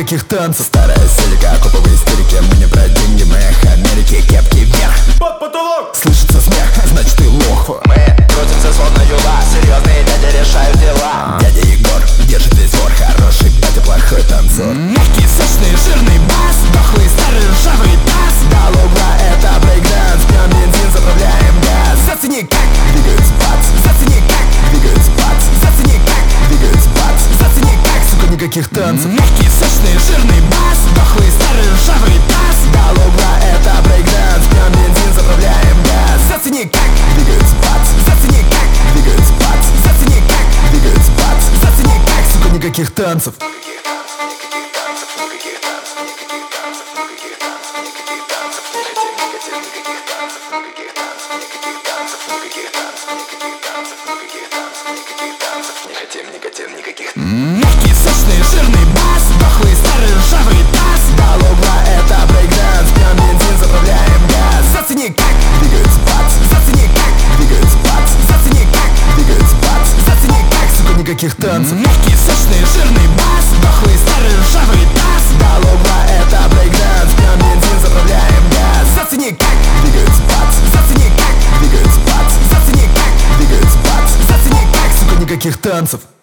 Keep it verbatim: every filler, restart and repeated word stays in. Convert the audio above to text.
никаких танцев. Старая селика, коповые истерики. Мы не про деньги, мы эх Америки. Кепки вверх, под потолок. Слышится смех, значит ты лох. Мы крутимся словно юла, серьезные дяди решают дела. Дядя Егор держит весь двор, хороший батя, плохой танцор. Мягкий, сочный, жирный бас, дохлый, старый, ржавый таз. До угла это брейкданс, пьем бензин, заправляем газ. Зацени, как двигаются бац, зацени, как двигаются бац, зацени, как двигаются бац, зацени, как, сука, никаких танцев. Мягкий, сочный, жирный бас, дохлый, старый, ржавый таз. До угла это брейкданс, пьем бензин, заправляем газ. Зацени, как двигаются бац, зацени, как двигаются бац, зацени, как двигаются бац, зацени, как, сука, никаких танцев. Мягкий, сочный, жирный бас, дохлый, старый, ржавый таз. До угла это брейкданс, пьем бензин, заправляем газ. Зацени, как двигаются бац, зацени, как двигаются бац, зацени, как двигаются бац, зацени, как, сука, никаких танцев. Мягкий, сочный, жирный бас, дохлый, старый, ржавый таз. До угла это брейкданс, пьем бензин, заправляем газ. Зацени, как двигаются бац, зацени, как двигаются бац, зацени, как двигаются бац, зацени, как, сука, никаких танцев.